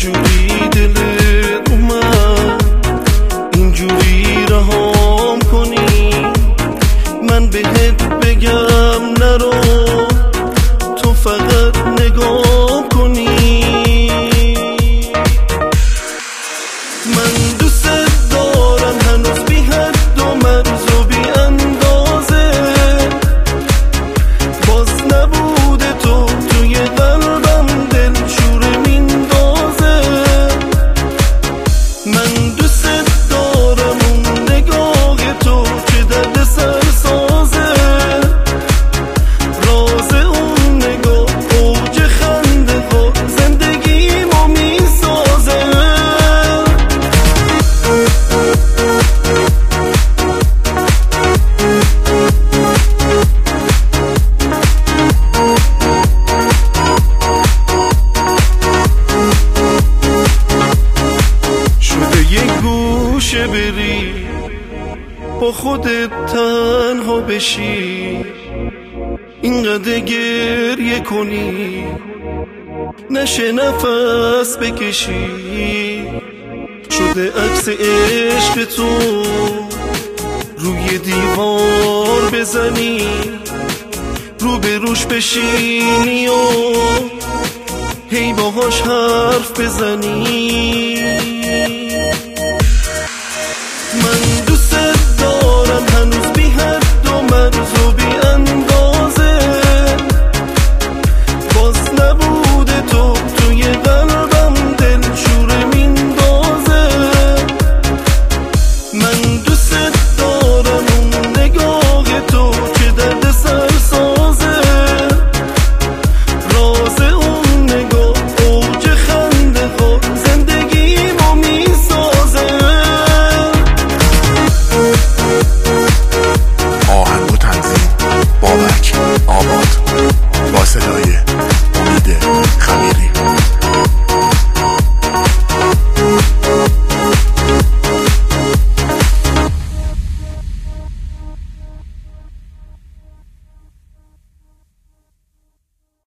چجوری دلت اومد اینجوری رهام کنی؟ من بهت بگم نرو، تو فقط نگاه کنی. من دوست دارم هنوز بی حد و مرز و بی اندازه، باز نبوده تو توی قلبم دل شوره میندازه. من دوست دارم اون نگاه تو که درد سر سازه، راز اون نگاه اوج خنده ها زندگیمو میسازه. شده یک گوشه بری با خودت تنها بشی، اینقدر گریه کنی نشه نفس بکشی. شده عکس عشق تو روی دیوار بزنی، رو به روش بشینی و هی باهاش حرف بزنی.